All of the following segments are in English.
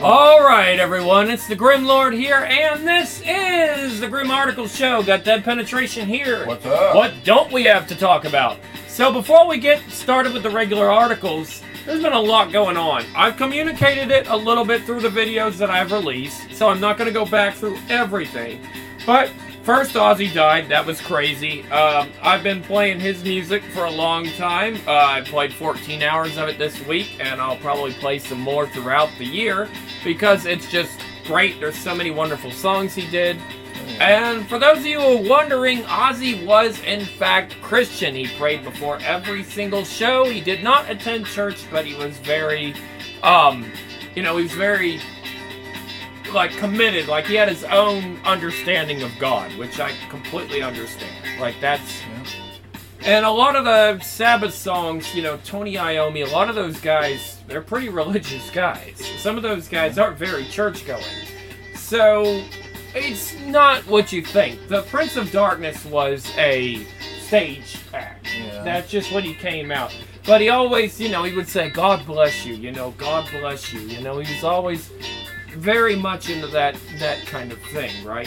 Alright, everyone, it's the Grim Lord here, and this is the Grim Articles Show. Got Dead Penetration here. What's up? What don't we have to talk about? So before we get started with the regular articles, there's been a lot going on. I've communicated it a little bit through the videos that I've released, so I'm not going to go back through everything. But first, Ozzy died. That was crazy. I've been playing his music for a long time. I played 14 hours of it this week, and I'll probably play some more throughout the year because it's just great. There's so many wonderful songs he did. And for those of you who are wondering, Ozzy was in fact Christian. He prayed before every single show. He did not attend church, but he was very, he was very, like, committed. Like, he had his own understanding of God, which I completely understand. Like, that's... And a lot of the Sabbath songs, Tony Iommi, a lot of those guys, they're pretty religious guys. Some of those guys aren't very church-going. So, it's not what you think. The Prince of Darkness was a stage act. Yeah. That's just when he came out. But he always, he would say, God bless you, God bless you. He was always very much into that kind of thing, right?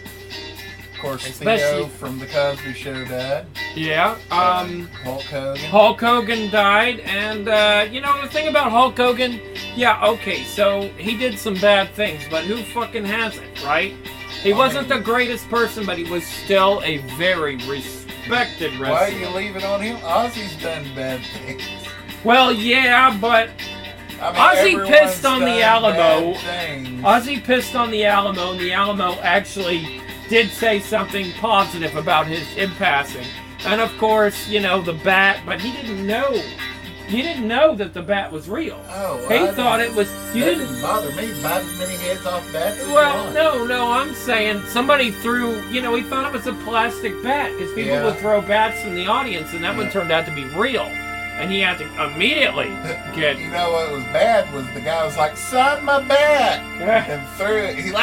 Of course, Theo from The Cosby Show died. Yeah. Hulk Hogan. Hulk Hogan died, and, the thing about Hulk Hogan, yeah, okay, so he did some bad things, but who fucking hasn't, right? He wasn't the greatest person, but he was still a very respected wrestler. Why are you leaving on him? Ozzy's done bad things. Well, yeah, but... Ozzy pissed on the Alamo. Ozzy pissed on the Alamo, and the Alamo actually did say something positive about him passing. And of course, the bat, but he didn't know. He didn't know that the bat was real. Oh, well, he thought it was. You didn't bother me. Bite as many heads off bats as well, no. I'm saying somebody threw. He thought it was a plastic bat because people would throw bats in the audience, and that one turned out to be real. And he had to immediately get... You know what was bad was the guy was like, son, my bat! And threw it. He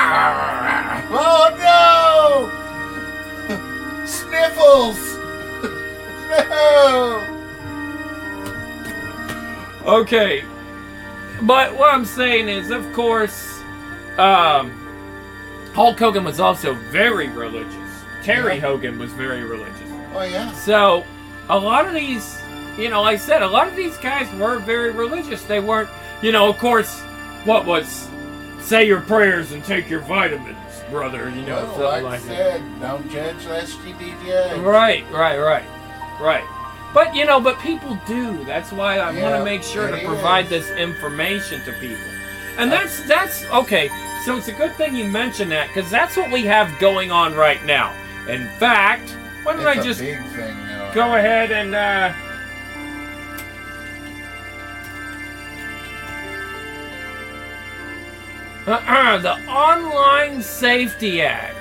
oh, no! Sniffles! No! Okay. But what I'm saying is, of course, Hulk Hogan was also very religious. Terry Hogan was very religious. Oh, yeah. So, a lot of these... like I said, a lot of these guys were very religious. They weren't, of course, what was, say your prayers and take your vitamins, brother, well, something like I said, don't judge lest you be judged. Right. But, but people do. That's why I want to make sure to provide this information to people. And that's, okay, so it's a good thing you mentioned that, because that's what we have going on right now. In fact, why don't I just go ahead and, the Online Safety Act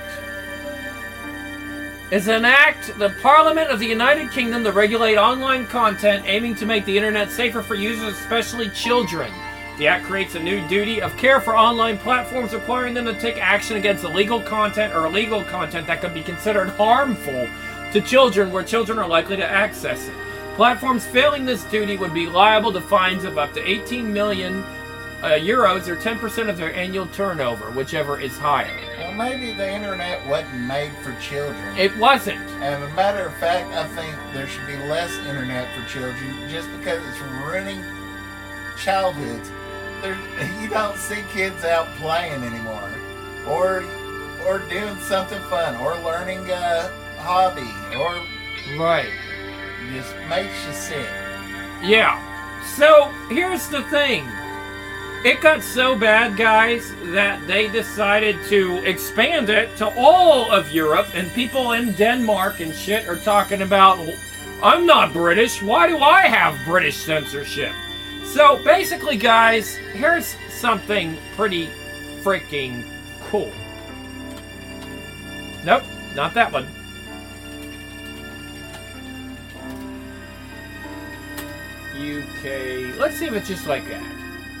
is an act, the Parliament of the United Kingdom, to regulate online content aiming to make the internet safer for users, especially children. The act creates a new duty of care for online platforms, requiring them to take action against illegal content or illegal content that could be considered harmful to children where children are likely to access it. Platforms failing this duty would be liable to fines of up to 18 million euros, or 10% of their annual turnover, whichever is higher. Well, maybe the internet wasn't made for children. It wasn't. And as a matter of fact, I think there should be less internet for children just because it's ruining childhoods. You don't see kids out playing anymore, or doing something fun, or learning a hobby, or just makes you sick. Yeah. So here's the thing. It got so bad, guys, that they decided to expand it to all of Europe, and people in Denmark and shit are talking about, I'm not British, why do I have British censorship? So, basically, guys, here's something pretty freaking cool. Nope, not that one. UK, let's see if it's just like that.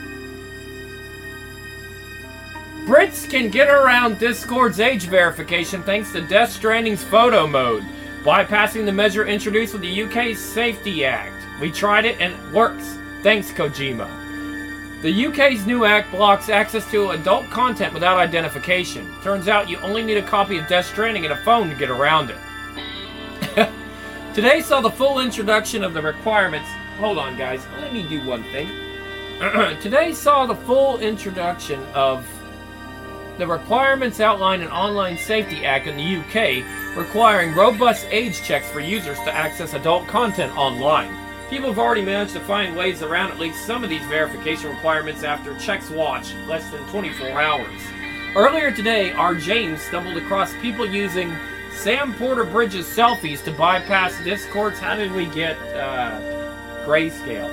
Brits can get around Discord's age verification thanks to Death Stranding's photo mode, bypassing the measure introduced with the UK Safety Act. We tried it and it works. Thanks, Kojima. The UK's new act blocks access to adult content without identification. Turns out you only need a copy of Death Stranding and a phone to get around it. Today saw the full introduction of the requirements. Hold on, guys. Let me do one thing. Today saw the full introduction of the requirements outlined in Online Safety Act in the UK, requiring robust age checks for users to access adult content online. People have already managed to find ways around at least some of these verification requirements after checks watch less than 24 hours. Earlier today, our James stumbled across people using Sam Porter Bridges selfies to bypass Discord's how did we get grayscale.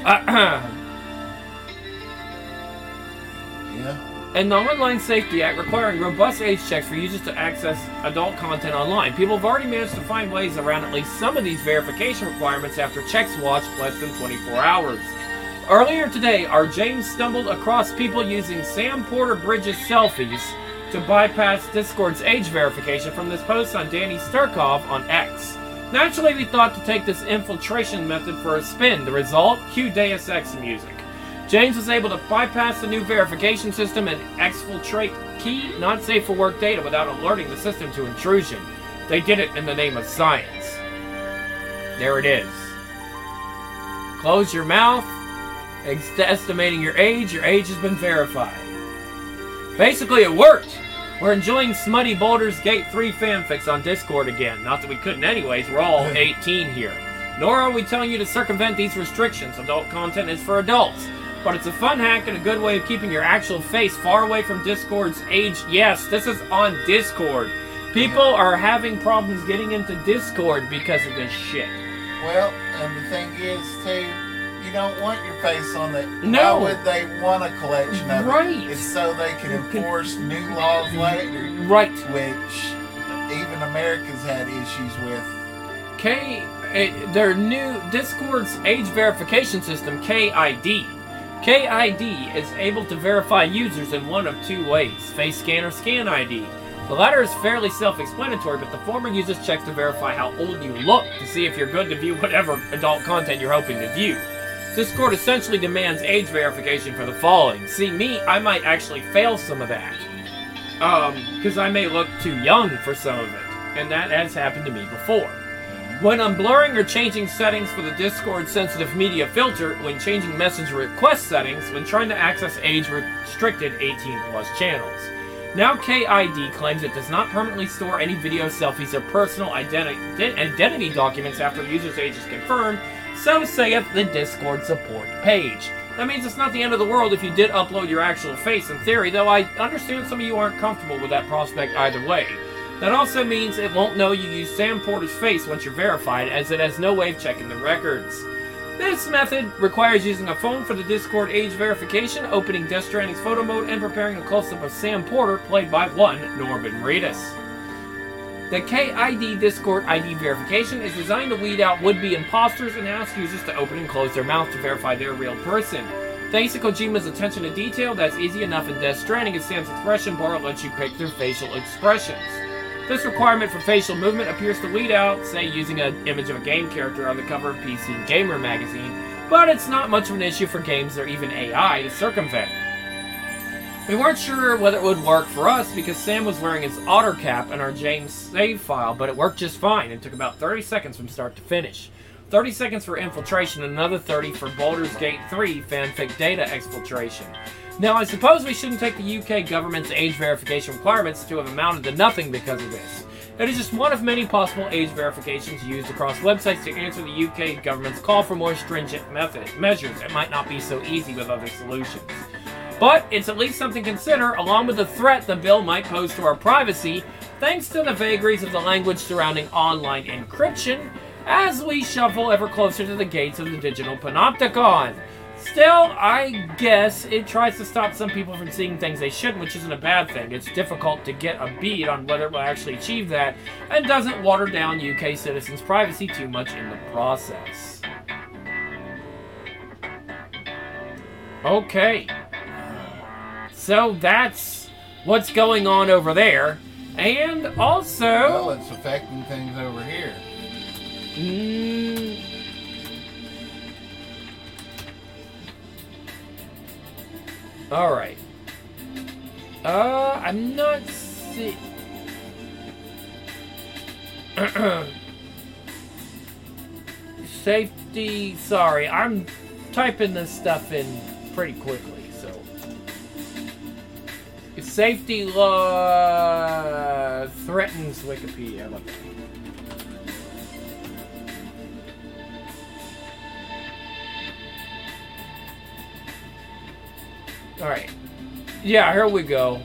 Yeah. And the Online Safety Act requiring robust age checks for users to access adult content online. People have already managed to find ways around at least some of these verification requirements after checks watched less than 24 hours. Earlier today, our James stumbled across people using Sam Porter Bridges selfies to bypass Discord's age verification from this post on Danny Sturkov on X. Naturally, we thought to take this infiltration method for a spin. The result? Cue Deus Ex music. James was able to bypass the new verification system and exfiltrate key, not safe for work data without alerting the system to intrusion. They did it in the name of science. There it is. Close your mouth. Estimating your age has been verified. Basically, it worked. We're enjoying smutty Baldur's Gate 3 fanfics on Discord again. Not that we couldn't anyways, we're all 18 here. Nor are we telling you to circumvent these restrictions. Adult content is for adults. But it's a fun hack and a good way of keeping your actual face far away from Discord's age. Yes, this is on Discord. People are having problems getting into Discord because of this shit. Well, and the thing is, too, you don't want your face on it. No. Why would they want a collection of Right. it? It's so they can enforce new laws later. Right. Which even America's had issues with. Their new Discord's age verification system, KID. KID is able to verify users in one of two ways, face scan or scan ID. The latter is fairly self-explanatory, but the former uses checks to verify how old you look to see if you're good to view whatever adult content you're hoping to view. Discord essentially demands age verification for the following. See me, I might actually fail some of that. Because I may look too young for some of it, and that has happened to me before. When I'm blurring or changing settings for the Discord sensitive media filter, when changing message request settings, when trying to access age-restricted 18+ channels. Now KID claims it does not permanently store any video, selfies, or personal identity documents after a user's age is confirmed, so saith the Discord support page. That means it's not the end of the world if you did upload your actual face in theory, though I understand some of you aren't comfortable with that prospect either way. That also means it won't know you use Sam Porter's face once you're verified, as it has no way of checking the records. This method requires using a phone for the Discord age verification, opening Death Stranding's photo mode, and preparing a close-up of Sam Porter, played by one Norman Reedus. The KID Discord ID verification is designed to weed out would-be imposters and ask users to open and close their mouth to verify they're a real person. Thanks to Kojima's attention to detail, that's easy enough in Death Stranding, as Sam's expression bar lets you pick their facial expressions. This requirement for facial movement appears to weed out, say, using an image of a game character on the cover of PC and Gamer magazine, but it's not much of an issue for games or even AI to circumvent. We weren't sure whether it would work for us because Sam was wearing his otter cap in our James save file, but it worked just fine and took about 30 seconds from start to finish. 30 seconds for infiltration and another 30 for Baldur's Gate 3 fanfic data exfiltration. Now, I suppose we shouldn't take the UK government's age verification requirements to have amounted to nothing because of this. It is just one of many possible age verifications used across websites to answer the UK government's call for more stringent measures. It might not be so easy with other solutions. But it's at least something to consider, along with the threat the bill might pose to our privacy, thanks to the vagaries of the language surrounding online encryption, as we shuffle ever closer to the gates of the digital panopticon. Still, I guess it tries to stop some people from seeing things they shouldn't, which isn't a bad thing. It's difficult to get a bead on whether it will actually achieve that, and doesn't water down UK citizens' privacy too much in the process. Okay. So that's what's going on over there. And also... Well, it's affecting things over here. Alright. I'm not see. Safety, sorry, I'm typing this stuff in pretty quickly, so. Safety law threatens Wikipedia. Look. Alright. Yeah, here we go.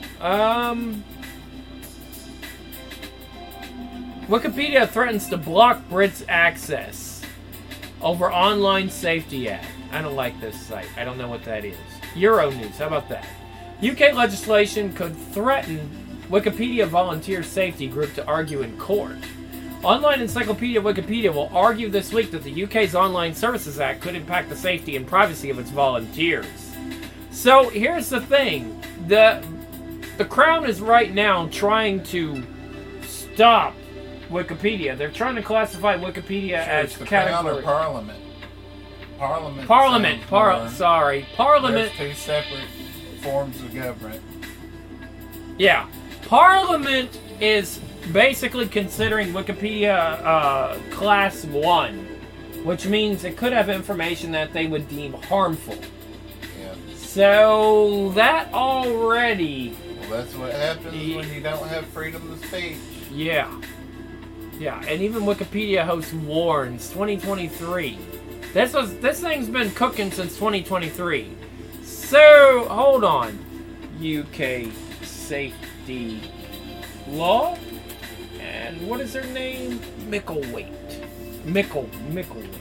Wikipedia threatens to block Brits' access over Online Safety Act. I don't like this site. I don't know what that is. Euronews, how about that? UK legislation could threaten Wikipedia volunteer safety group to argue in court. Online encyclopedia Wikipedia will argue this week that the UK's Online Services Act could impact the safety and privacy of its volunteers. So here's the thing. The Crown is right now trying to stop Wikipedia. They're trying to classify Wikipedia as the category. Crown or Parliament? Sorry. Parliament. There's two separate forms of government. Yeah. Parliament is basically considering Wikipedia Class 1, which means it could have information that they would deem harmful. Yeah. So that already... Well, that's what happens when you don't have freedom of speech. Yeah. Yeah, and even Wikipedia host warns 2023. This thing's been cooking since 2023. So, hold on. UK safety law. And what is her name? Micklethwait. Micklethwait.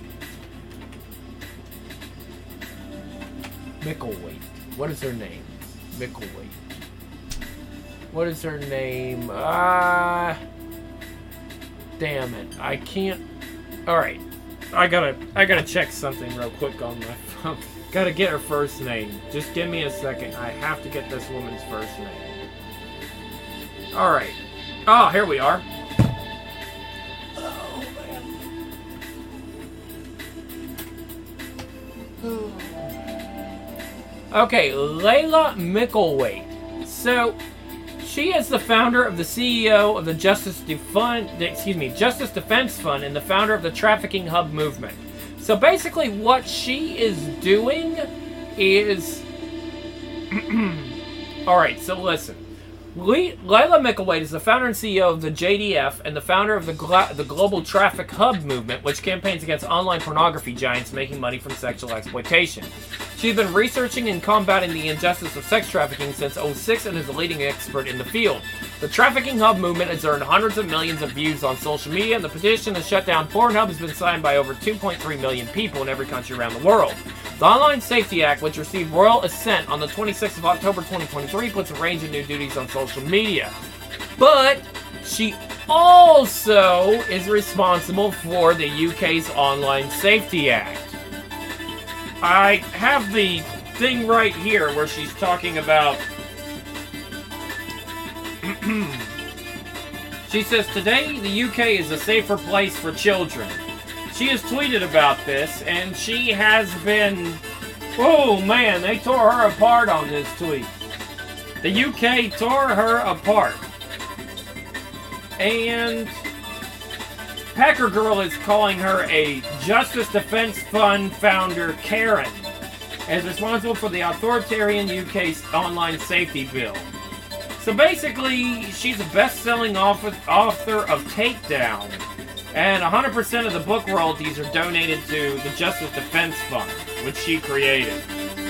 What is her name? Micklethwait. What is her name? Damn it. I can't. Alright. I gotta check something real quick on my phone. Gotta get her first name. Just give me a second. I have to get this woman's first name. Alright. Oh, here we are. Oh, man. Okay, Layla Micklethwait. So, she is the founder of the CEO of the Justice Defense Fund and the founder of the Trafficking Hub movement. So basically what she is doing is... Alright, so listen. Layla Micklethwait is the founder and CEO of the JDF and the founder of the Global Traffic Hub movement, which campaigns against online pornography giants making money from sexual exploitation. She's been researching and combating the injustice of sex trafficking since 2006 and is a leading expert in the field. The Trafficking Hub movement has earned hundreds of millions of views on social media, and the petition to shut down Pornhub has been signed by over 2.3 million people in every country around the world. The Online Safety Act, which received royal assent on the 26th of October 2023, puts a range of new duties on social media. But she also is responsible for the UK's Online Safety Act. I have the thing right here where she's talking about... She says, today the UK is a safer place for children. She has tweeted about this, and she has been... Oh man, they tore her apart on this tweet. The UK tore her apart. And Packer Girl is calling her a Justice Defense Fund founder, Karen, as responsible for the authoritarian UK's online safety bill. So basically, she's a best-selling author of Takedown, and 100% of the book royalties are donated to the Justice Defense Fund, which she created.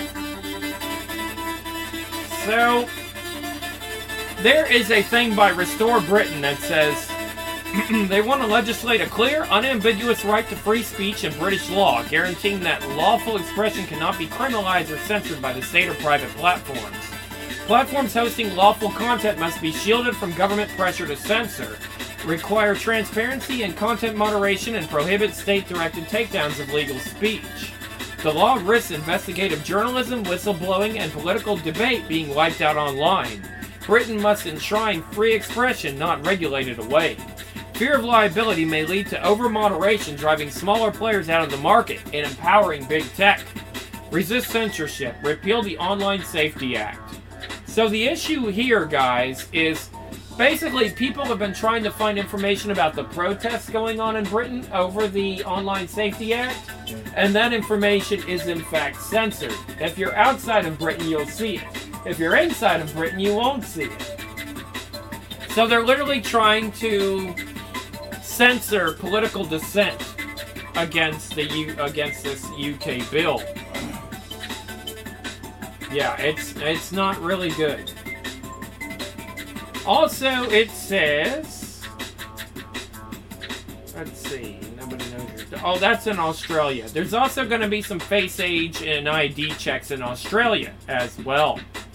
So, there is a thing by Restore Britain that says they want to legislate a clear, unambiguous right to free speech in British law, guaranteeing that lawful expression cannot be criminalized or censored by the state or private platforms. Platforms hosting lawful content must be shielded from government pressure to censor, require transparency and content moderation, and prohibit state-directed takedowns of legal speech. The law risks investigative journalism, whistleblowing, and political debate being wiped out online. Britain must enshrine free expression, not regulate it away. Fear of liability may lead to over-moderation, driving smaller players out of the market and empowering big tech. resist censorship, repeal the Online Safety Act. So the issue here, guys, is basically people have been trying to find information about the protests going on in Britain over the Online Safety Act, and that information is in fact censored. If you're outside of Britain, you'll see it. If you're inside of Britain, you won't see it. So they're literally trying to censor political dissent against this UK bill. Yeah, it's not really good. Also, it says, let's see, nobody knows. Oh, that's in Australia. There's also going to be some face age and ID checks in Australia as well.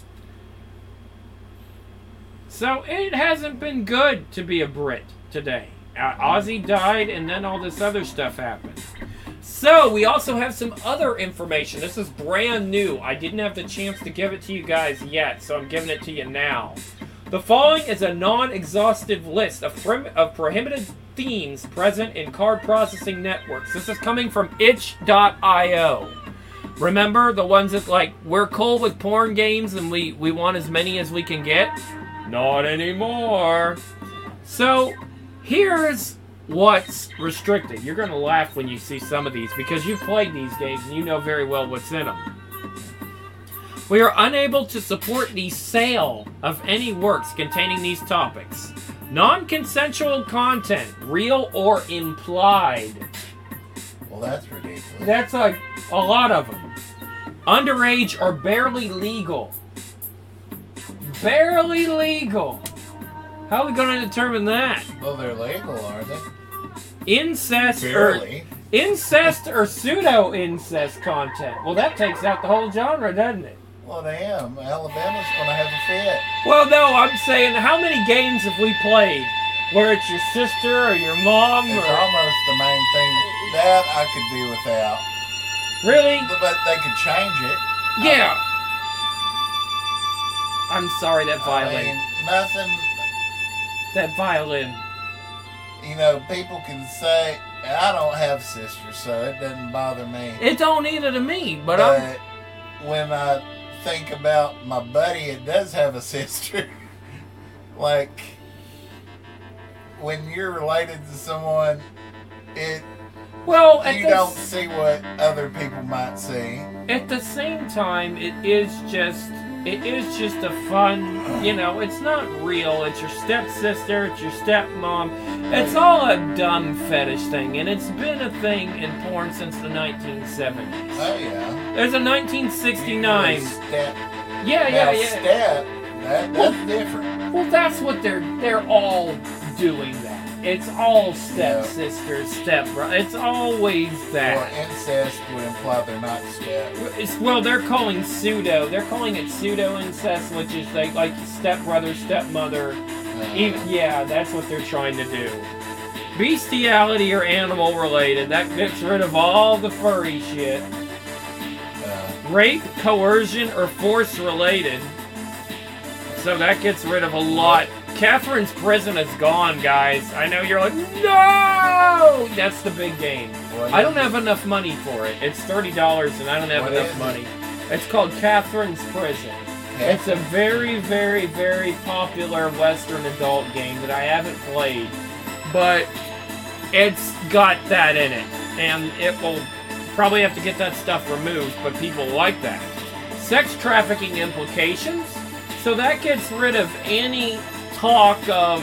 So it hasn't been good to be a Brit today. Ozzy died, and then all this other stuff happened. So we also have some other information. This is brand new. I didn't have the chance to give it to you guys yet, so I'm giving it to you now. The following is a non-exhaustive list of prohibited themes present in card processing networks. This is coming from itch.io. Remember the ones that, like, we're cool with porn games and we want as many as we can get? Not anymore. So here's what's restricted. You're going to laugh when you see some of these because you've played these games and you know very well what's in them. We are unable to support the sale of any works containing these topics. Non-consensual content, real or implied. Well, that's ridiculous. That's a lot of them. Underage or barely legal. Barely legal. How are we going to determine that? Well, they're legal, aren't they? Incest Barely. Incest or pseudo-incest content. Well, that takes out the whole genre, doesn't it? Well, damn. Alabama's going to have a fit. Well, no, I'm saying, how many games have we played where it's your sister or your mom? It's or almost the main thing. That I could do without. Really? But they could change it. Yeah. I'm sorry, that violin. I mean, nothing. That violin. You know, people can say, I don't have sisters, so it doesn't bother me. It don't either to me, but when I think about my buddy that does have a sister, like, when you're related to someone, you don't see what other people might see. At the same time, it is just a fun, it's not real. It's your stepsister, it's your stepmom. It's all a dumb fetish thing, and it's been a thing in porn since the 1970s. Oh, yeah. There's a 1969. Step. Yeah. Step, that's different. Well, that's what they're all doing that. It's all stepsisters, stepbrother. It's always that. Well, incest would imply they're not step. They're calling it pseudo-incest, which is like stepbrother, stepmother. Yeah, that's what they're trying to do. Bestiality or animal related. That gets rid of all the furry shit. Rape, coercion, or force related. So that gets rid of a lot. Catherine's Prison is gone, guys. I know you're like, no! That's the big game. I don't have enough money for it. It's $30 and I don't have enough money. It's called Catherine's Prison. It's a very, very, very popular Western adult game that I haven't played. But it's got that in it. And it will probably have to get that stuff removed, but people like that. Sex trafficking implications. So that gets rid of any talk of,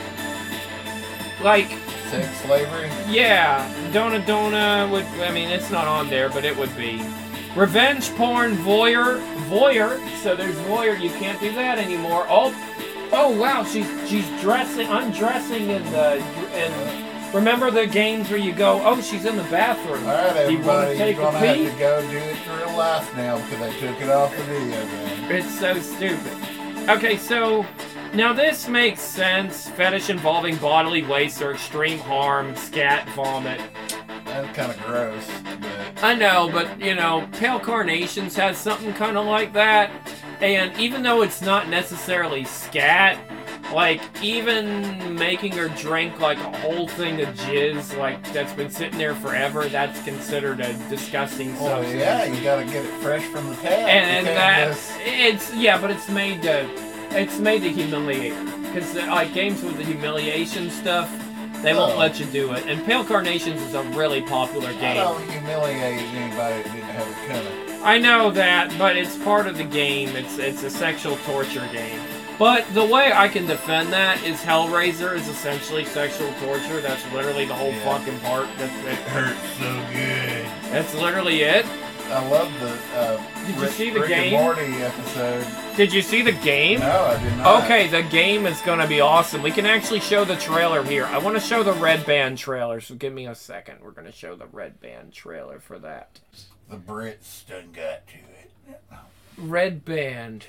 like, sex slavery? Yeah, Dona would, it's not on there, but it would be. Revenge porn, voyeur, so there's voyeur, you can't do that anymore. Oh wow, she's undressing and remember the games where you go, oh, she's in the bathroom. All right, everybody, you're going to have to go do it in real life now because they took it off the video game. It's so stupid. Okay, so now this makes sense. Fetish involving bodily waste or extreme harm, scat, vomit. That's kind of gross. But I know, but, Pale Carnations has something kind of like that. And even though it's not necessarily scat, Like, even making her drink, like, a whole thing of jizz, like, that's been sitting there forever, that's considered a disgusting Oh substance. yeah, you gotta get it fresh from the tap. And You can't just- it's, yeah, but it's made to humiliate her. Because, like, games with the humiliation stuff, they won't let you do it. And Pale Carnations is a really popular I game. don't humiliate anybody that didn't have a cutter. I know that, but it's part of the game. It's a sexual torture game. But the way I can defend that is Hellraiser is essentially sexual torture. That's literally the whole fucking part. It hurts so good. That's literally it. I love the Did you see the Rick game? and Morty episode. Did you see the game? No, I did not. Okay, the game is gonna be awesome. We can actually show the trailer here. I want to show the Red Band trailer, so give me a second. We're gonna show the Red Band trailer for that. The Brits done got to it. Red Band.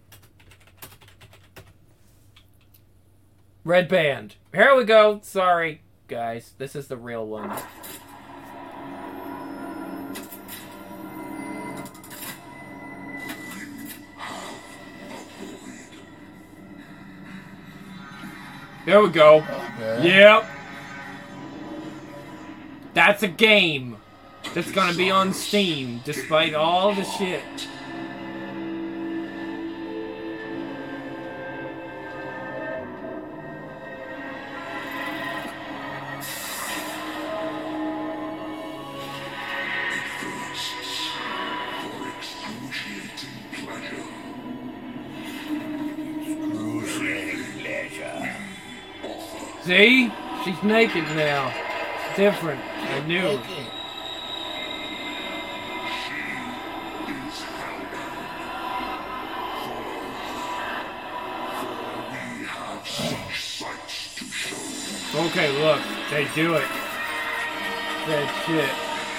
Red Band. Here we go. Sorry, guys. This is the real one. There we go. Okay. Yep. That's a game that's gonna be on Steam, despite all the shit. See? She's naked now. It's different. I knew. Okay. Okay, look. They do it. That shit.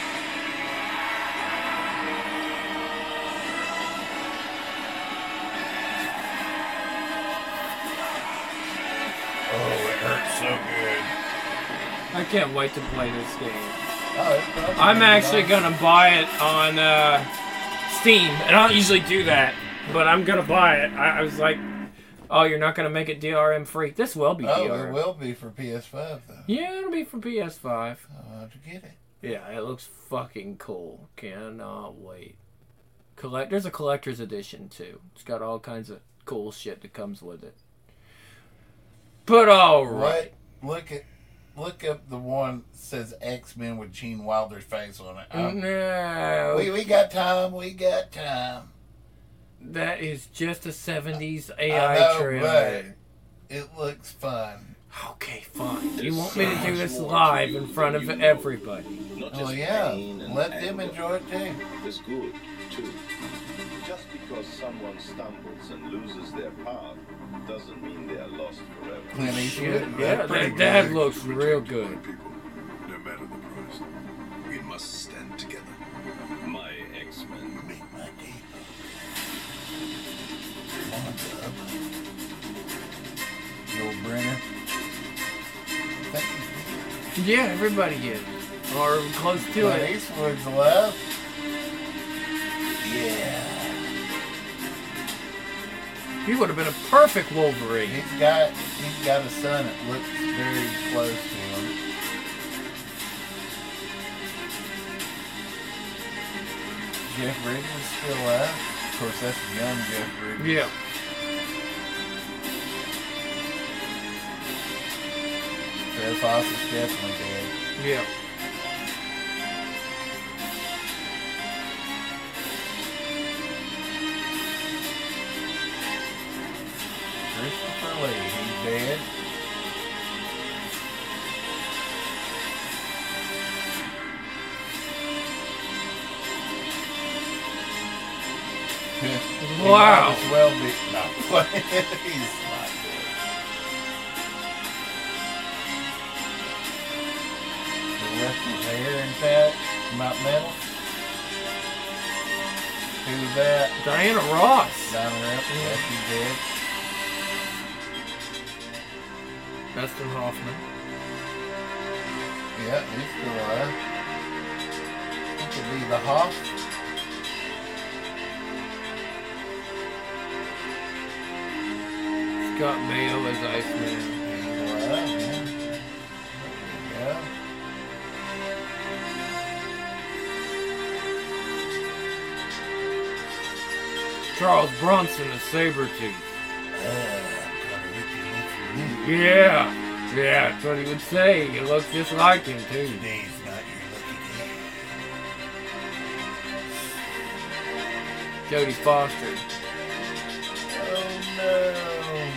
Oh, it hurts so good. I can't wait to play this game. Oh, it's probably I'm actually nice. gonna buy it on Steam, and I don't usually do that, but I'm gonna buy it. I was like, oh, you're not gonna make it DRM free. This will be Oh, DRM. it will be for PS5 though. Yeah, it'll be for PS5. I'll have to get it. Yeah, it looks fucking cool. Cannot wait. There's a collector's edition too. It's got all kinds of cool shit that comes with it. But alright. Look up the one that says X-Men with Gene Wilder's face on it. No. We got time. We got time. That is just a 70s I AI know, trailer. but it looks fun. Okay, fine. You want me to do this live in front of everybody? Not Oh just yeah, pain and let them anger. enjoy it too. Is good too. Just because someone stumbles and loses their path doesn't mean they are lost forever. Clint Eastwood. Yeah, That's pretty that good. looks real good. People, no matter the price. We must stand together. My X-Men. Meet my people. Come on, bub. Joel Brenner. Thank you. Yeah, everybody is. Or close to Clint it. Eastwood's alive. Yeah. He would have been a perfect Wolverine. He's got a son that looks very close to him. Jeff Bridges is still alive. Of course, that's young Jeff Bridges. Yeah. Farrah Fawcett's definitely dead. Yeah. Christopher Lee, he's dead. He Wow. might as well be. No, he's not dead. He left his hair intact, not metal. Who's that? Diana Ross. Diana Ross, yeah, she's dead. Dustin Hoffman. Yeah, he's still alive. He could be the Hoff. Scott Baio as Iceman. Well, yeah. There you Charles Bronson as Sabretooth. go. I'm gonna rip your lip for you. Yeah. Yeah, that's what he would say. He looks just like him, too. Today's not your lucky day. Jodie Foster. Oh no.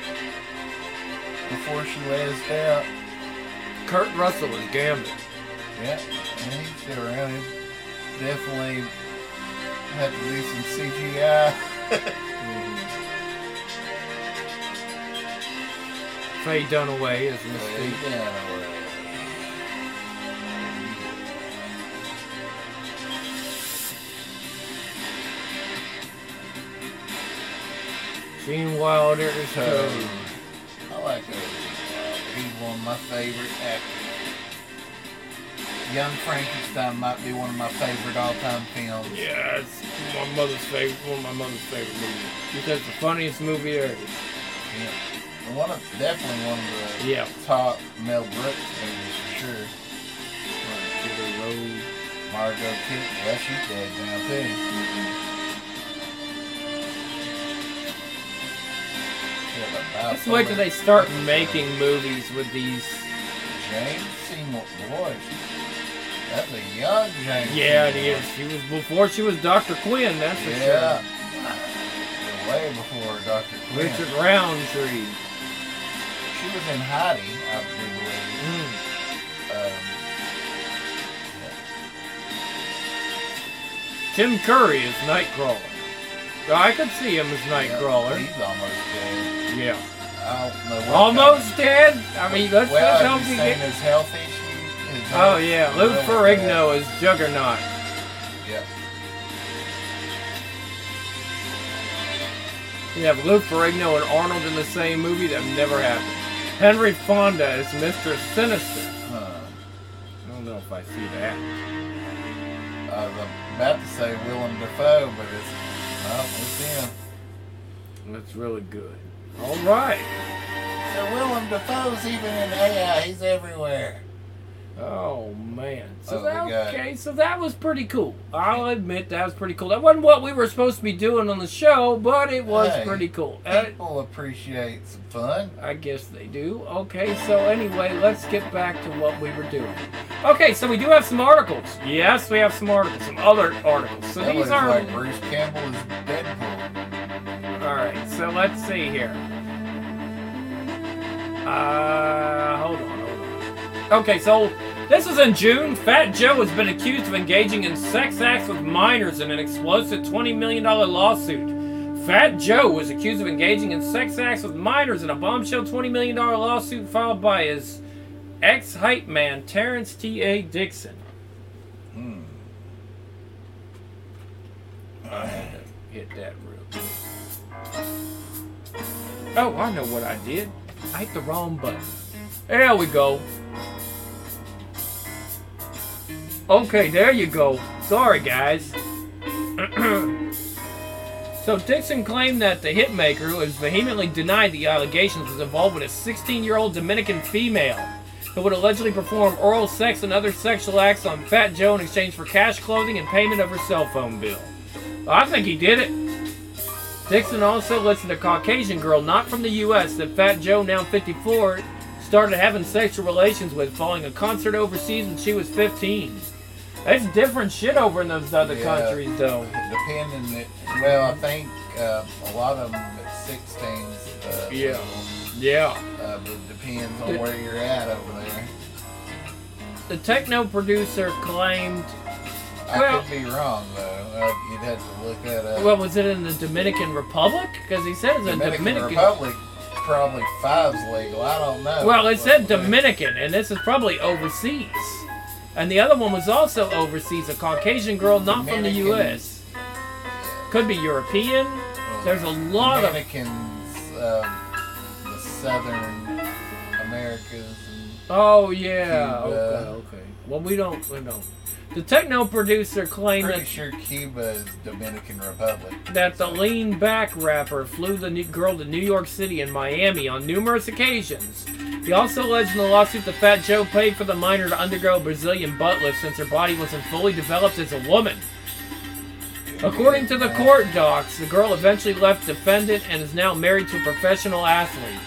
Before she lays out. Kurt Russell as Gambit. Yeah, and he's still around. He definitely had to do some CGI. Faye Dunaway as Mystique. Gene Wilder is Cody. I like Cody. He's one of my favorite actors. Young Frankenstein might be one of my favorite all-time films. Yeah, it's one of my mother's favorite movies. She said it's the funniest movie there is. Yeah. Definitely one of the Yeah. top Mel Brooks movies for sure. Killer Road. Margot Kidder, well, she's dead now too. Let's wait till they start making movies with these. James Seymour, boy, that's a young James. Yeah, it Seymour. is. She was before she was Dr. Quinn, that's for Yeah. sure. Way before Dr. Quinn. Richard Roundtree. She was in Heidi, I believe. Tim Curry is Nightcrawler. I could see him as Nightcrawler. He's almost dead. Yeah. I don't know what Almost dead? I mean, let's well, help have you you seen get... his health issue? His Oh, health yeah. is Lou really Ferrigno bad. is Juggernaut. Yeah. You have Lou Ferrigno and Arnold in the same movie. That never happened. Henry Fonda is Mr. Sinister. Huh. I don't know if I see that. I was about to say Willem Dafoe, but it's him. That's really good. All right. So Willem Dafoe's even in AI. He's everywhere. Oh man. So Oh, that, we got- okay, so that was pretty cool. I'll admit that was pretty cool. That wasn't what we were supposed to be doing on the show, but it was Hey, pretty cool. People appreciate some fun. I guess they do. Okay, so anyway, let's get back to what we were doing. Okay, so we do have some articles. Yes, we have some articles, some other articles. So That these looks are... like Bruce Campbell is Deadpool. Alright, so let's see here. Hold on. Okay, so this is in June. Fat Joe has been accused of engaging in sex acts with minors in an explosive $20 million lawsuit. Fat Joe was accused of engaging in sex acts with minors in a bombshell $20 million lawsuit filed by his ex-hype man, Terrence T.A. Dixon. I had to hit that real quick. Oh, I know what I did. I hit the wrong button. There we go. Okay, there you go. Sorry, guys. So Dixon claimed that the hitmaker, who has vehemently denied the allegations, was involved with a 16-year-old Dominican female who would allegedly perform oral sex and other sexual acts on Fat Joe in exchange for cash, clothing, and payment of her cell phone bill. Well, I think he did it. Dixon also listed a Caucasian girl, not from the U.S., that Fat Joe, now 54, started having sexual relations with following a concert overseas when she was 15. That's different shit over in those other countries, though. Depending, well, I think a lot of them at 16s. Yeah. Yeah. But it depends on where you're at over there. The techno producer claimed... I could be wrong, though. You'd have to look that up. Well, was it in the Dominican Republic? Because he said it's a Dominican... Republic, probably 5's legal. I don't know. Well, it said Dominican, and this is probably overseas. And the other one was also overseas, a Caucasian girl not from the U.S. Could be European. There's a lot Dominicans, the Southern Americas. Oh, yeah. Cuba. Okay. Well, we don't. The techno producer claimed Pretty that sure Cuba is Dominican Republic. the lean back rapper flew the girl to New York City and Miami on numerous occasions. He also alleged in the lawsuit that Fat Joe paid for the minor to undergo a Brazilian butt lift since her body wasn't fully developed as a woman. According to the court docs, the girl eventually left defendant and is now married to a professional athlete.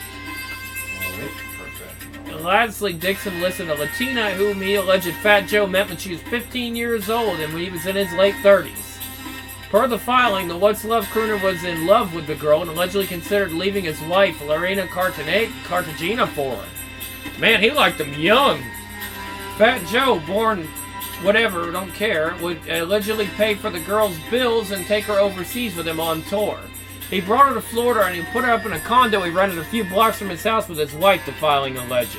Lastly, Dixon listed a Latina whom he alleged Fat Joe met when she was 15 years old and when he was in his late 30s. Per the filing, the What's Love crooner was in love with the girl and allegedly considered leaving his wife, Lorena Cartagena, for her. Man, he liked them young. Fat Joe, born whatever, don't care, would allegedly pay for the girl's bills and take her overseas with him on tour. He brought her to Florida and he put her up in a condo he rented a few blocks from his house with his wife, the filing alleges.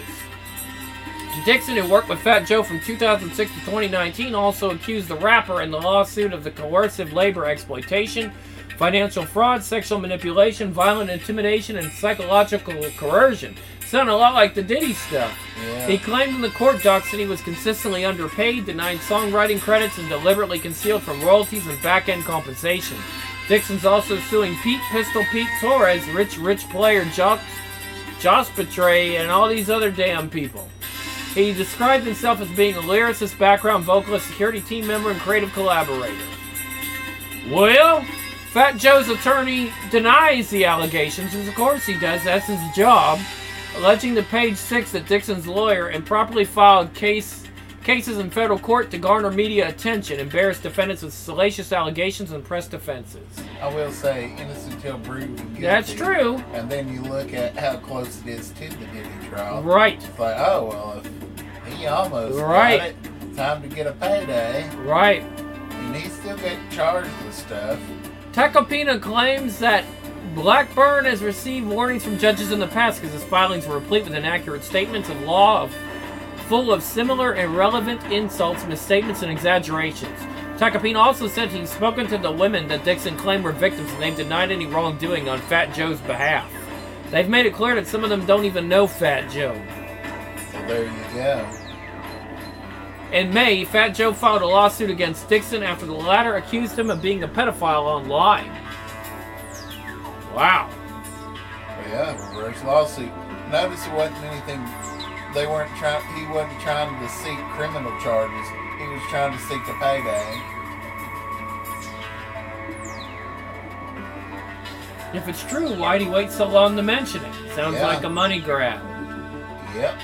Dixon, who worked with Fat Joe from 2006 to 2019, also accused the rapper in the lawsuit of the coercive labor exploitation, financial fraud, sexual manipulation, violent intimidation, and psychological coercion. Sounded a lot like the Diddy stuff. Yeah. He claimed in the court docs that he was consistently underpaid, denied songwriting credits, and deliberately concealed from royalties and back-end compensation. Dixon's also suing Pistol Pete Torres, rich player Josh Petray, and all these other damn people. He described himself as being a lyricist, background vocalist, security team member, and creative collaborator. Well, Fat Joe's attorney denies the allegations, as of course he does, that's his job, alleging to Page 6 that Dixon's lawyer improperly filed cases in federal court to garner media attention, embarrass defendants with salacious allegations, and press defenses. I will say, innocent till proven guilty. That's true. And then you look at how close it is to the Diddy trial. Right. It's like, oh, well, if he almost Right. got it, time to get a payday. Right. And he still getting charged with stuff. Tecopina claims that Blackburn has received warnings from judges in the past because his filings were replete with inaccurate statements of law full of similar irrelevant insults, misstatements, and exaggerations. Tecopina also said he's spoken to the women that Dixon claimed were victims and they've denied any wrongdoing on Fat Joe's behalf. They've made it clear that some of them don't even know Fat Joe. So there you go. In May, Fat Joe filed a lawsuit against Dixon after the latter accused him of being a pedophile online. Wow. But yeah, reverse lawsuit. Notice it wasn't anything. He wasn't trying to seek criminal charges. He was trying to seek a payday. If it's true, why'd he wait so long to mention it? Sounds Yeah. like a money grab. Yep.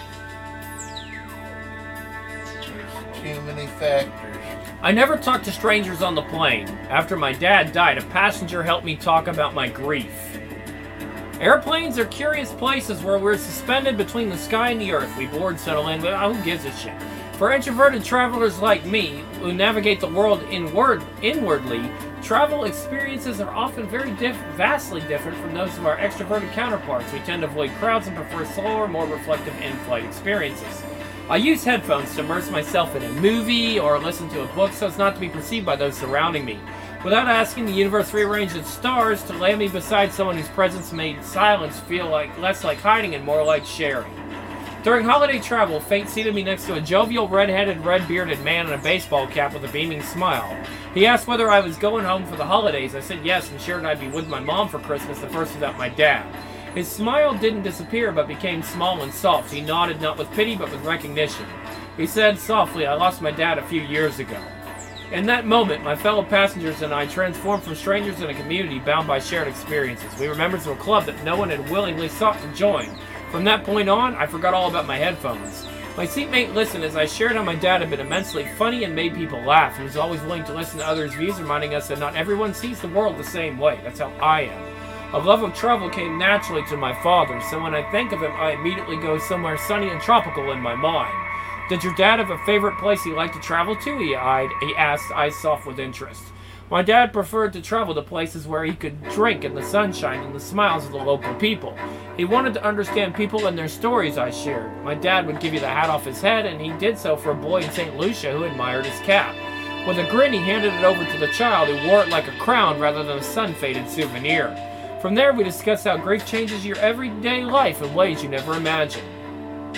There's too many factors. I never talked to strangers on the plane. After my dad died, a passenger helped me talk about my grief. Airplanes are curious places where we're suspended between the sky and the earth. We board, settle in, but who gives a shit? For introverted travelers like me, who navigate the world inwardly, travel experiences are often very vastly different from those of our extroverted counterparts. We tend to avoid crowds and prefer slower, more reflective in-flight experiences. I use headphones to immerse myself in a movie or listen to a book so as not to be perceived by those surrounding me. Without asking, the universe rearranged its stars to land me beside someone whose presence made silence feel less like hiding and more like sharing. During holiday travel, fate seated me next to a jovial, red-headed, red-bearded man in a baseball cap with a beaming smile. He asked whether I was going home for the holidays. I said yes and shared I'd be with my mom for Christmas, the first without my dad. His smile didn't disappear but became small and soft. He nodded not with pity but with recognition. He said softly, "I lost my dad a few years ago." In that moment, my fellow passengers and I transformed from strangers in a community bound by shared experiences. We were members of a club that no one had willingly sought to join. From that point on, I forgot all about my headphones. My seatmate listened as I shared how my dad had been immensely funny and made people laugh. He was always willing to listen to others' views, reminding us that not everyone sees the world the same way. That's how I am. A love of travel came naturally to my father, so when I think of him, I immediately go somewhere sunny and tropical in my mind. Did your dad have a favorite place he liked to travel to? He asked, eyes soft with interest. My dad preferred to travel to places where he could drink in the sunshine and the smiles of the local people. He wanted to understand people and their stories, I shared. My dad would give you the hat off his head, and he did so for a boy in St. Lucia who admired his cap. With a grin, he handed it over to the child who wore it like a crown rather than a sun-faded souvenir. From there, we discussed how grief changes your everyday life in ways you never imagined.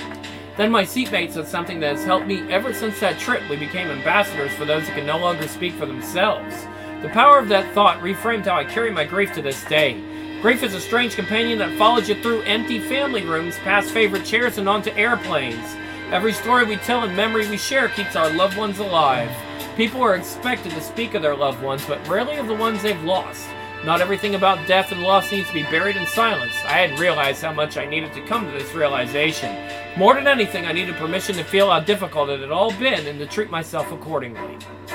Then my seatmate said something that has helped me ever since that trip. We became ambassadors for those who can no longer speak for themselves. The power of that thought reframed how I carry my grief to this day. Grief is a strange companion that follows you through empty family rooms, past favorite chairs, and onto airplanes. Every story we tell and memory we share keeps our loved ones alive. People are expected to speak of their loved ones, but rarely of the ones they've lost. Not everything about death and loss needs to be buried in silence. I hadn't realized how much I needed to come to this realization. More than anything, I needed permission to feel how difficult it had all been and to treat myself accordingly.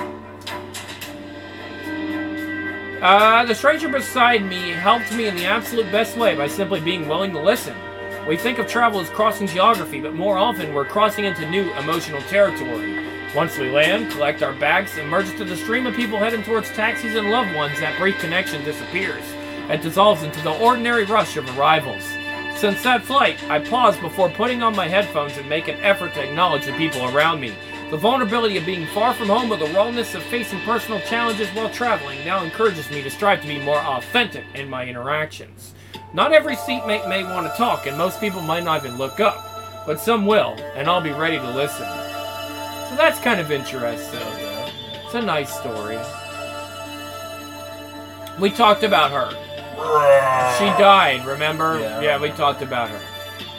The stranger beside me helped me in the absolute best way by simply being willing to listen. We think of travel as crossing geography, but more often we're crossing into new emotional territory. Once we land, collect our bags, and merge into the stream of people heading towards taxis and loved ones, that brief connection disappears. It dissolves into the ordinary rush of arrivals. Since that flight, I paused before putting on my headphones and make an effort to acknowledge the people around me. The vulnerability of being far from home or the rawness of facing personal challenges while traveling now encourages me to strive to be more authentic in my interactions. Not every seatmate may want to talk, and most people might not even look up, but some will, and I'll be ready to listen. So that's kind of interesting. It's a nice story. We talked about her. She died, remember? Yeah, we talked about her.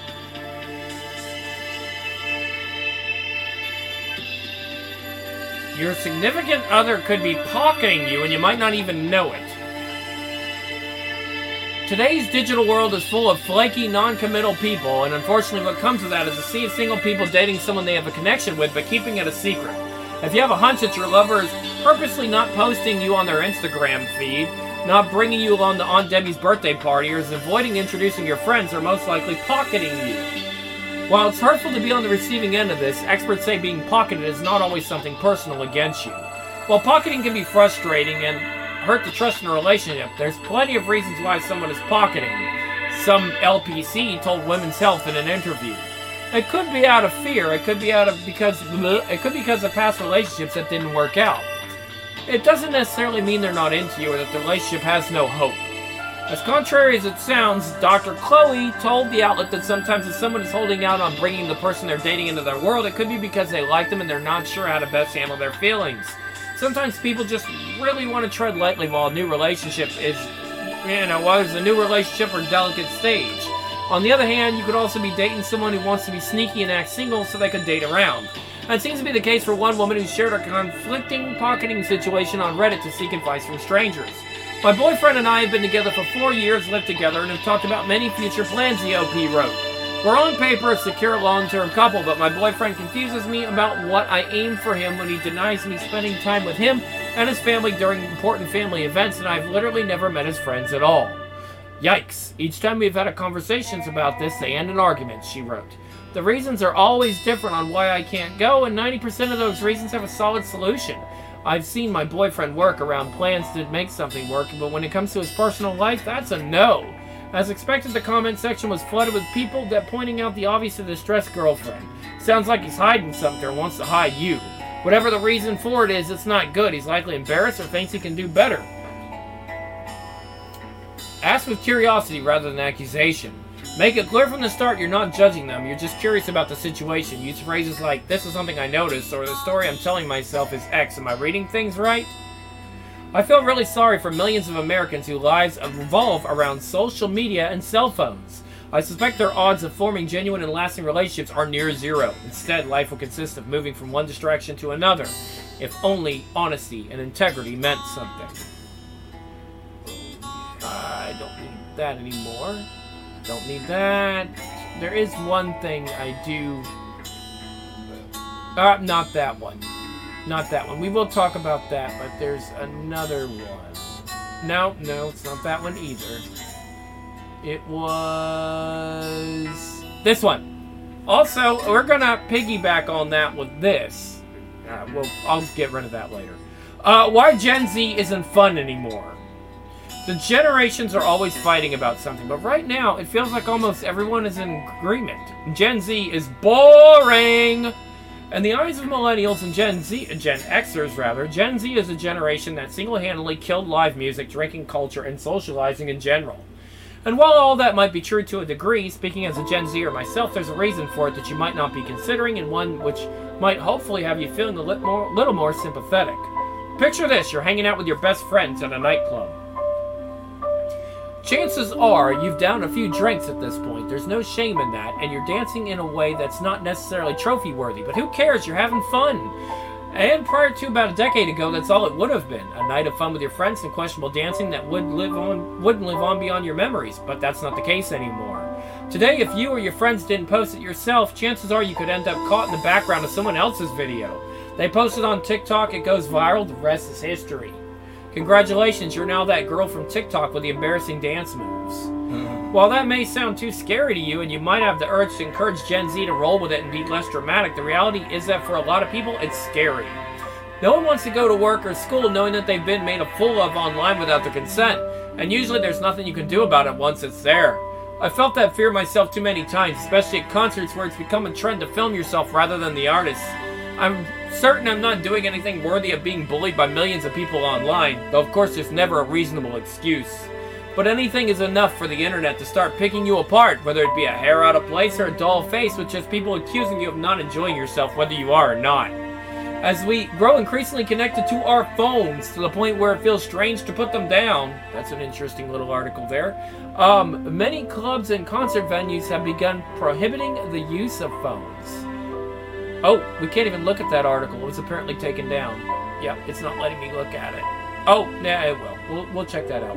Your significant other could be pocketing you and you might not even know it. Today's digital world is full of flaky, non-committal people, and unfortunately what comes with that is a sea of single people dating someone they have a connection with but keeping it a secret. If you have a hunch that your lover is purposely not posting you on their Instagram feed, not bringing you along to Aunt Debbie's birthday party, or is avoiding introducing your friends, they're most likely pocketing you. While it's hurtful to be on the receiving end of this, experts say being pocketed is not always something personal against you. While pocketing can be frustrating and hurt the trust in a relationship, there's plenty of reasons why someone is pocketing. Some LPC told Women's Health in an interview. It could be out of fear, it could be because of past relationships that didn't work out. It doesn't necessarily mean they're not into you or that the relationship has no hope. As contrary as it sounds, Dr. Chloe told the outlet that sometimes if someone is holding out on bringing the person they're dating into their world, it could be because they like them and they're not sure how to best handle their feelings. Sometimes people just really want to tread lightly while a new relationship is, while there's a new relationship or delicate stage. On the other hand, you could also be dating someone who wants to be sneaky and act single so they could date around. That seems to be the case for one woman who shared a conflicting pocketing situation on Reddit to seek advice from strangers. My boyfriend and I have been together for 4 years, lived together, and have talked about many future plans, the OP wrote. We're on paper a secure long-term couple, but my boyfriend confuses me about what I aim for him when he denies me spending time with him and his family during important family events, and I've literally never met his friends at all. Yikes. Each time we've had conversations about this, they end in arguments, she wrote. The reasons are always different on why I can't go, and 90% of those reasons have a solid solution. I've seen my boyfriend work around plans to make something work, but when it comes to his personal life, that's a no. As expected, the comment section was flooded with people that pointing out the obvious distressed girlfriend. Sounds like he's hiding something or wants to hide you. Whatever the reason for it is, it's not good. He's likely embarrassed or thinks he can do better. Ask with curiosity rather than accusation. Make it clear from the start you're not judging them, you're just curious about the situation. Use phrases like, this is something I noticed, or the story I'm telling myself is X. Am I reading things right? I feel really sorry for millions of Americans whose lives revolve around social media and cell phones. I suspect their odds of forming genuine and lasting relationships are near zero. Instead, life will consist of moving from one distraction to another, if only honesty and integrity meant something. I don't need that anymore. Don't need that. There is one thing I do. Not that one. Not that one. We will talk about that, but there's another one. No, it's not that one either. It was this one. Also, we're gonna piggyback on that with this. I'll get rid of that later. Why Gen Z isn't fun anymore. The generations are always fighting about something, but right now, it feels like almost everyone is in agreement. Gen Z is boring! In the eyes of millennials and Gen Xers rather, Gen Z is a generation that single-handedly killed live music, drinking culture, and socializing in general. And while all that might be true to a degree, speaking as a Gen Zer myself, there's a reason for it that you might not be considering, and one which might hopefully have you feeling a little more sympathetic. Picture this, you're hanging out with your best friends at a nightclub. Chances are you've downed a few drinks at this point. There's no shame in that, and you're dancing in a way that's not necessarily trophy-worthy, but who cares? You're having fun. And prior to about a decade ago, that's all it would have been. A night of fun with your friends and questionable dancing that wouldn't live on beyond your memories, but that's not the case anymore. Today, if you or your friends didn't post it yourself, chances are you could end up caught in the background of someone else's video. They post it on TikTok, it goes viral, the rest is history. Congratulations, you're now that girl from TikTok with the embarrassing dance moves. While that may sound too scary to you, and you might have the urge to encourage Gen Z to roll with it and be less dramatic, the reality is that for a lot of people, it's scary. No one wants to go to work or school knowing that they've been made a fool of online without their consent, and usually there's nothing you can do about it once it's there. I felt that fear myself too many times, especially at concerts where it's become a trend to film yourself rather than the artist. I'm certain I'm not doing anything worthy of being bullied by millions of people online, though of course there's never a reasonable excuse. But anything is enough for the internet to start picking you apart, whether it be a hair out of place or a dull face with just people accusing you of not enjoying yourself whether you are or not. As we grow increasingly connected to our phones to the point where it feels strange to put them down, that's an interesting little article there, many clubs and concert venues have begun prohibiting the use of phones. Oh, we can't even look at that article. It was apparently taken down. Yep, it's not letting me look at it. Oh, yeah, it will. We'll check that out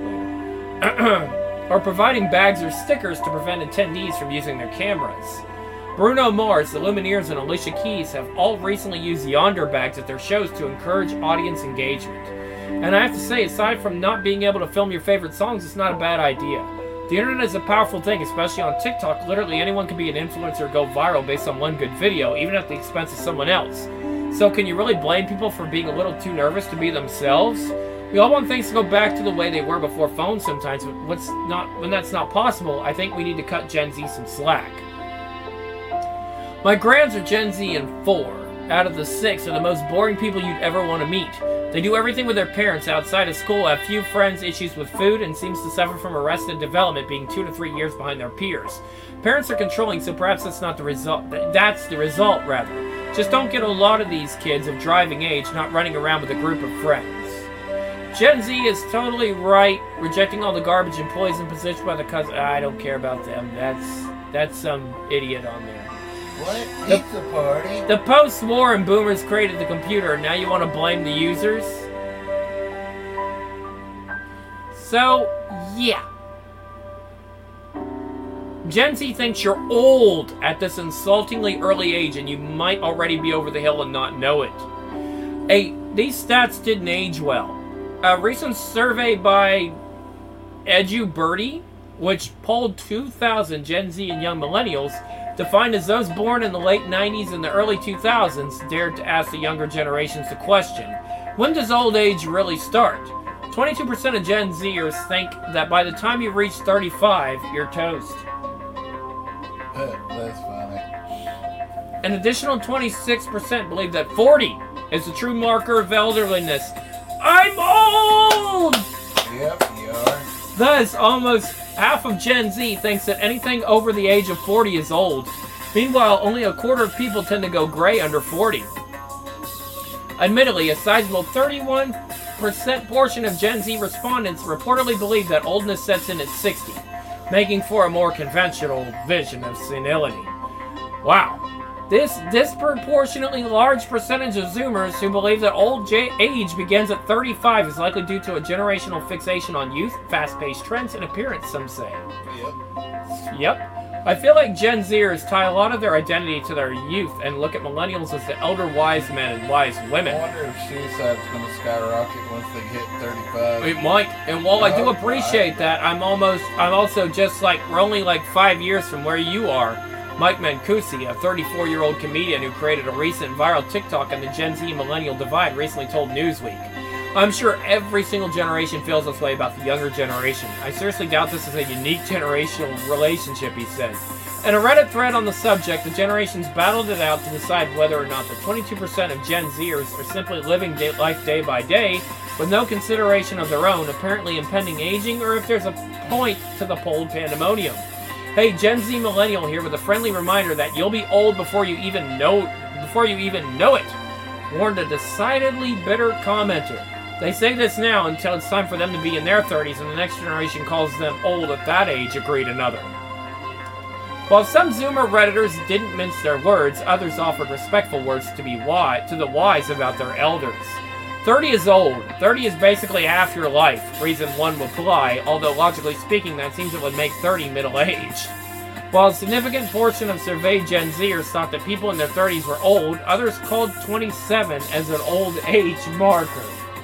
later. Or providing bags or stickers to prevent attendees from using their cameras. Bruno Mars, the Lumineers, and Alicia Keys have all recently used Yonder bags at their shows to encourage audience engagement. And I have to say, aside from not being able to film your favorite songs, it's not a bad idea. The internet is a powerful thing, especially on TikTok. Literally anyone can be an influencer or go viral based on one good video, even at the expense of someone else. So can you really blame people for being a little too nervous to be themselves? We all want things to go back to the way they were before phones sometimes, but when that's not possible, I think we need to cut Gen Z some slack. My grands are Gen Z, and 4 out of the 6 are the most boring people you'd ever want to meet. They do everything with their parents outside of school, have few friends, issues with food, and seems to suffer from arrested development, being 2 to 3 years behind their peers. Parents are controlling, so perhaps that's not the result. That's the result, rather. Just don't get a lot of these kids of driving age not running around with a group of friends. Gen Z is totally right, rejecting all the garbage and poison positioned by the cousin. I don't care about them. That's some idiot on there. What? Pizza party? The post-war and boomers created the computer, and now you want to blame the users? So, yeah. Gen Z thinks you're old at this insultingly early age, and you might already be over the hill and not know it. These stats didn't age well. A recent survey by EduBirdie, which polled 2,000 Gen Z and young millennials, defined as those born in the late 90s and the early 2000s, dared to ask the younger generations the question, when does old age really start? 22% of Gen Zers think that by the time you reach 35, you're toast. That's funny. An additional 26% believe that 40 is the true marker of elderliness. I'm old! Yep, you are. Thus, almost half of Gen Z thinks that anything over the age of 40 is old. Meanwhile, only a quarter of people tend to go gray under 40. Admittedly, a sizable 31% portion of Gen Z respondents reportedly believe that oldness sets in at 60, making for a more conventional vision of senility. Wow. This disproportionately large percentage of Zoomers who believe that old age begins at 35 is likely due to a generational fixation on youth, fast-paced trends, and appearance, some say. Yep. I feel like Gen Zers tie a lot of their identity to their youth and look at millennials as the elder wise men and wise women. I wonder if suicide's going to skyrocket once they hit 35. It might. And while I do appreciate that, I'm also just like, we're only like 5 years from where you are. Mike Mancusi, a 34-year-old comedian who created a recent viral TikTok on the Gen Z millennial divide, recently told Newsweek, I'm sure every single generation feels this way about the younger generation. I seriously doubt this is a unique generational relationship, he said. In a Reddit thread on the subject, the generations battled it out to decide whether or not the 22% of Gen Zers are simply living life day by day with no consideration of their own, apparently impending aging, or if there's a point to the polled pandemonium. Hey, Gen Z Millennial here with a friendly reminder that you'll be old before you even know it, warned a decidedly bitter commenter. They say this now until it's time for them to be in their 30s and the next generation calls them old at that age, agreed another. While some Zoomer Redditors didn't mince their words, others offered respectful words to the wise about their elders. 30 is old. 30 is basically half your life, reason one would apply, although logically speaking that seems it would make 30 middle-aged. While a significant portion of surveyed Gen Zers thought that people in their 30s were old, others called 27 as an old age marker.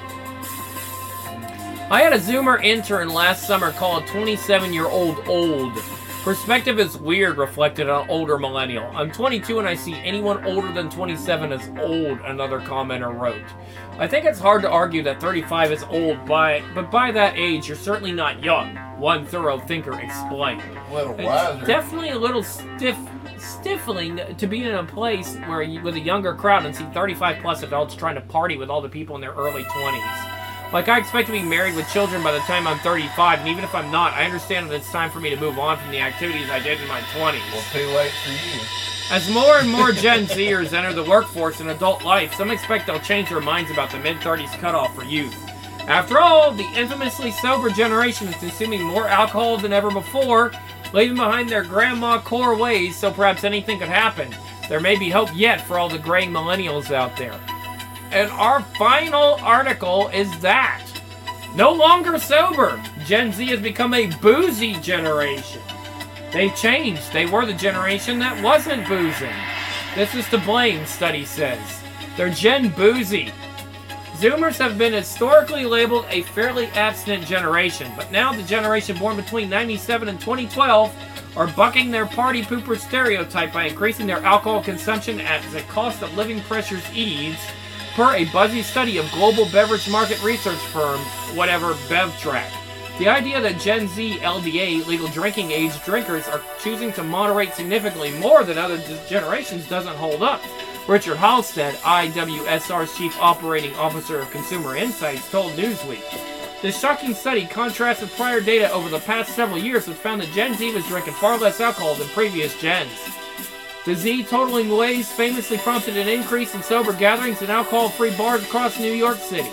I had a Zoomer intern last summer call a 27-year-old old. Perspective is weird, reflected on older millennial. I'm 22 and I see anyone older than 27 as old, another commenter wrote. I think it's hard to argue that 35 is old, but by that age, you're certainly not young, one thorough thinker explained. A little wiser. It's definitely a little stifling to be in a place where with a younger crowd and see 35-plus adults trying to party with all the people in their early 20s. Like, I expect to be married with children by the time I'm 35, and even if I'm not, I understand that it's time for me to move on from the activities I did in my 20s. Well, too late for you. As more and more Gen Zers enter the workforce and adult life, some expect they'll change their minds about the mid-30s cutoff for youth. After all, the infamously sober generation is consuming more alcohol than ever before, leaving behind their grandma core ways, so perhaps anything could happen. There may be hope yet for all the graying millennials out there. And our final article is that. No longer sober. Gen Z has become a boozy generation. They've changed. They were the generation that wasn't boozing. This is to blame, study says. They're Gen Boozy. Zoomers have been historically labeled a fairly abstinent generation, but now the generation born between 97 and 2012 are bucking their party pooper stereotype by increasing their alcohol consumption as the cost of living pressures ease, per a buzzy study of global beverage market research firm, BevTrack. The idea that Gen Z LDA, legal drinking age drinkers, are choosing to moderate significantly more than other generations doesn't hold up. Richard Halstead, IWSR's Chief Operating Officer of Consumer Insights, told Newsweek. This shocking study contrasts with prior data over the past several years, which found that Gen Z was drinking far less alcohol than previous gens. The Z-totaling ways famously prompted an increase in sober gatherings and alcohol-free bars across New York City.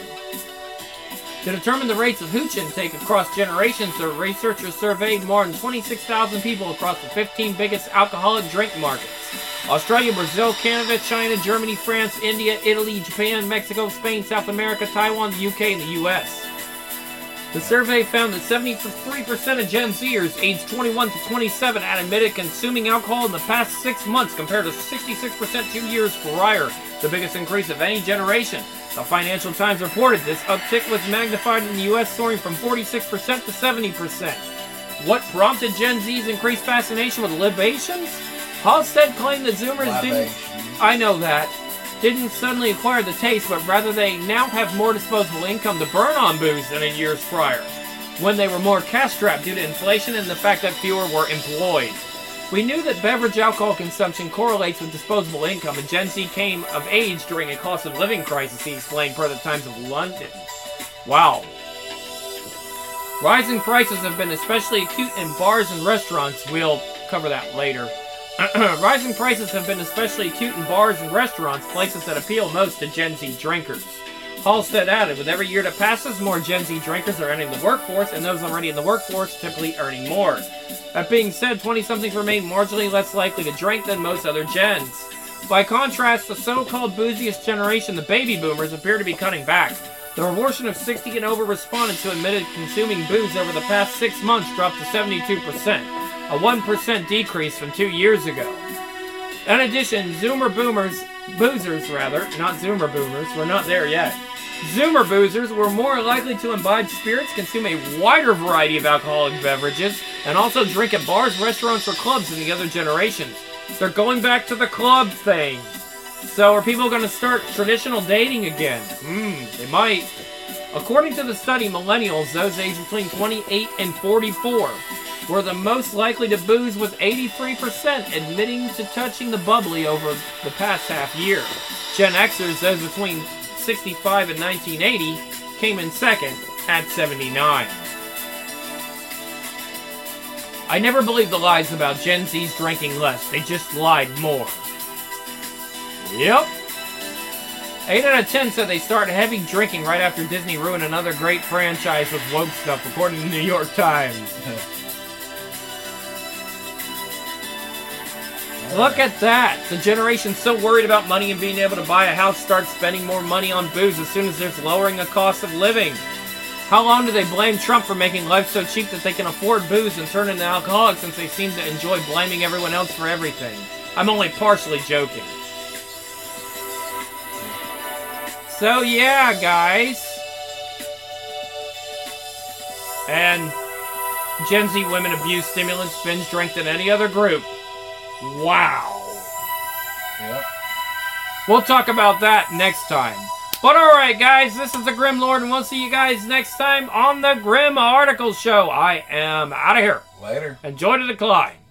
To determine the rates of hooch intake across generations, the researchers surveyed more than 26,000 people across the 15 biggest alcoholic drink markets: Australia, Brazil, Canada, China, Germany, France, India, Italy, Japan, Mexico, Spain, South America, Taiwan, the UK, and the US. The survey found that 73% of Gen Zers aged 21 to 27 had admitted consuming alcohol in the past 6 months, compared to 66% 2 years prior, the biggest increase of any generation. The Financial Times reported this uptick was magnified in the U.S., soaring from 46% to 70%. What prompted Gen Z's increased fascination with libations? Halstead claimed that Zoomers didn't suddenly acquire the taste, but rather they now have more disposable income to burn on booze than in years prior, when they were more cash-strapped due to inflation and the fact that fewer were employed. We knew that beverage alcohol consumption correlates with disposable income, and Gen Z came of age during a cost of living crisis, he explained per the Times of London. Wow. Rising prices have been especially acute in bars and restaurants. We'll cover that later. Rising prices have been especially acute in bars and restaurants, places that appeal most to Gen Z drinkers. Halstead added, with every year that passes, more Gen Z drinkers are entering the workforce, and those already in the workforce typically earning more. That being said, 20-somethings remain marginally less likely to drink than most other gens. By contrast, the so-called booziest generation, the baby boomers, appear to be cutting back. The proportion of 60 and over respondents who admitted consuming booze over the past 6 months dropped to 72%, a 1% decrease from 2 years ago. In addition, Zoomer boomers, not Zoomer boomers, we're not there yet. Zoomer boozers were more likely to imbibe spirits, consume a wider variety of alcoholic beverages, and also drink at bars, restaurants, or clubs than the other generations. They're going back to the club thing. So are people going to start traditional dating again? They might. According to the study, millennials, those aged between 28 and 44, were the most likely to booze, with 83% admitting to touching the bubbly over the past half year. Gen Xers, those between 65 and 1980, came in second at 79. I never believed the lies about Gen Z's drinking less. They just lied more. Yep. 8 out of 10 said they started heavy drinking right after Disney ruined another great franchise with woke stuff, according to the New York Times. Look at that. The generation so worried about money and being able to buy a house starts spending more money on booze as soon as there's lowering the cost of living. How long do they blame Trump for making life so cheap that they can afford booze and turn into alcoholics, since they seem to enjoy blaming everyone else for everything? I'm only partially joking. So yeah, guys. And Gen Z women abuse stimulants, binge drink than any other group. Wow. Yep. We'll talk about that next time. But alright, guys, this is the Grim Lord, and we'll see you guys next time on the Grim Article Show. I am out of here. Later. Enjoy the decline.